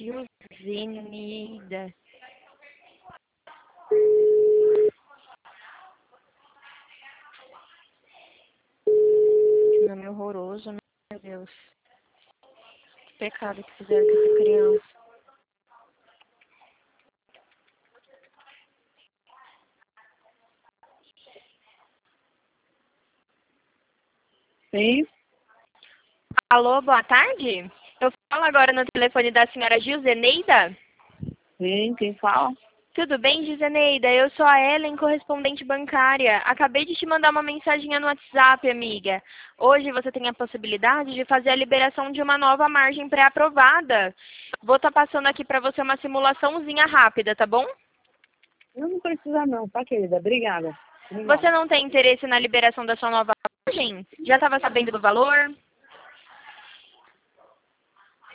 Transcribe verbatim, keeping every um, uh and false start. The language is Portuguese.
Gilzeneida. Que nome horroroso, meu Deus. Que pecado que fizeram com essa criança. Sim, Alô, boa tarde? Eu falo agora no telefone da senhora Gilzeneida. sim, quem fala? Tudo bem, Gilzeneida? Eu sou a Ellen, correspondente bancária. Acabei de te mandar uma mensaginha no WhatsApp, amiga. Hoje você tem a possibilidade de fazer a liberação de uma nova margem pré-aprovada. Vou estar passando aqui para você uma simulaçãozinha rápida, tá bom? Eu não precisa não, tá, querida? Obrigada. Você Obrigada. não tem interesse na liberação da sua nova margem? Já estava sabendo do valor?